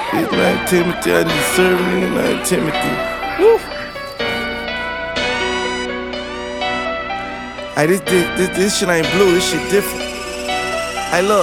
It's like Timothy, I just serve a nigga like Timothy. Woo! Hey, this shit ain't blue, this shit different. Hey, look.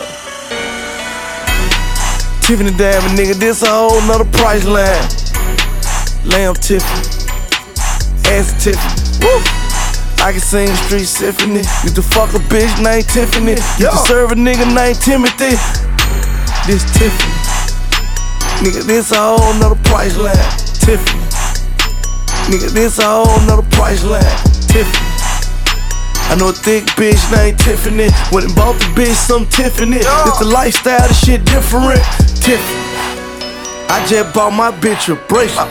Tiffany Diamond, nigga, this a whole nother price line. Lamb Tiffany, ass Tiffany. Woo! I can sing street symphony. You can fuck a bitch named Tiffany. You can serve a nigga named Timothy. This Tiffany. Nigga, this a whole nother price line. Tiffany. Nigga, this a whole nother price line. Tiffany. I know a thick bitch named Tiffany. Went and bought the bitch some Tiffany. It's the lifestyle, the shit different. Tiffany. I just bought my bitch a bracelet.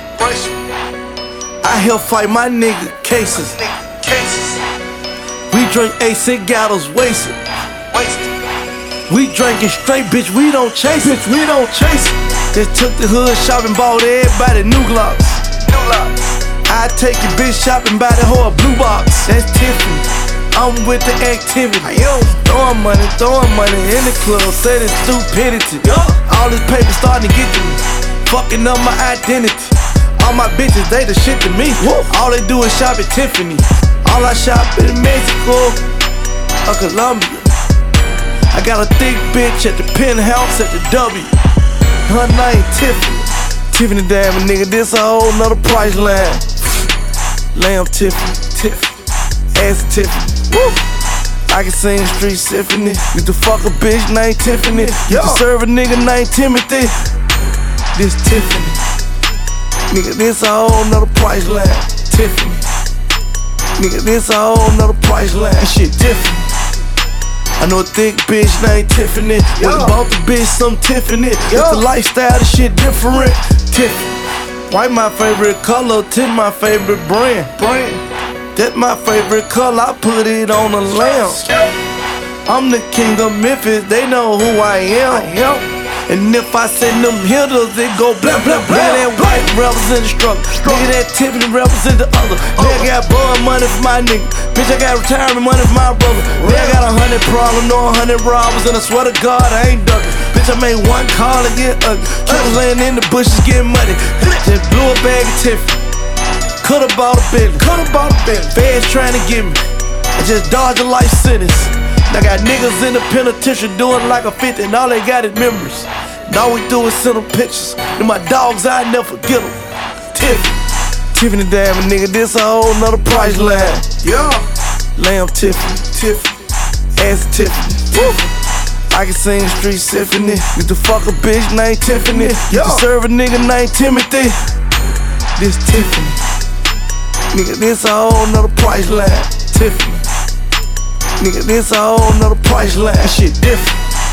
I help fight my nigga cases. We drink AC bottles wasted. We drinking straight, bitch, we don't chase it. Just took the hood shopping, bought everybody new Glocks. I take your bitch shopping, buy the whole blue box. That's Tiffany, I'm with the activity. Throwing money in the club, say it's stupidity. All this paper starting to get to me, fucking up my identity. All my bitches, they the shit to me. All they do is shop at Tiffany. All I shop in Mexico or Colombia. I got a thick bitch at the penthouse at the W. Her name Tiffany. Tiffany Diamond, nigga, this a whole nother price line. Lamb Tiffany, ass Tiffany. Woo! I can sing street symphony. You can fuck a bitch named Tiffany. You can serve a nigga named Timothy. This Tiffany. Nigga, this a whole nother price line. Tiffany. Nigga, this a whole nother price line. This shit different. I know a thick bitch named Tiffany. Went and bought the bitch some Tiffany. It's the lifestyle, the shit different. Tiffany. White my favorite color, tin my favorite brand. That my favorite color, I put it on a lamb. I'm the king of Memphis, they know who I am. And if I send them hitters, it go blah blah blah. That white represent the struggle, nigga that Tiffany represent the other. Nigga got born money for my nigga, bitch I got retirement money for my brother. Nigga got 100 problems, no 100 robbers, and I swear to God I ain't ducking. Bitch I made one call to get ugly, killers laying in the bushes getting money. Just blew a bag of Tiffany, coulda bought a Bentley, feds trying to get me, I just dodged a life sentence. I got niggas in the penitentiary doing like a 50 and all they got is memories. And all we do is send them pictures. And my dogs, I never forget them. Tiffany Diamond, nigga, this a whole nother price line. Lamb Tiffany, ass Tiffany. Woo! I can sing street symphony. You can fuck a bitch named Tiffany. You can serve a nigga named Timothy. This Tiffany. Nigga, this a whole nother price line. Tiffany. Nigga, this a whole nother price line. That shit different.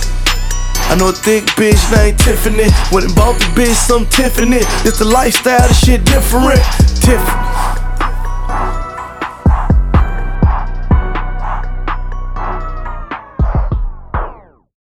I know a thick bitch named Tiffany. Went and bought the bitch some Tiffany. It's the lifestyle, the shit different. Tiffany.